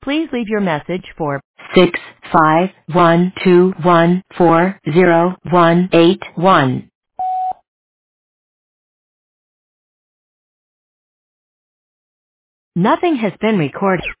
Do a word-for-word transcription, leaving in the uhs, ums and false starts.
Please leave your message for six five one two one four zero one eight one. Nothing has been recorded.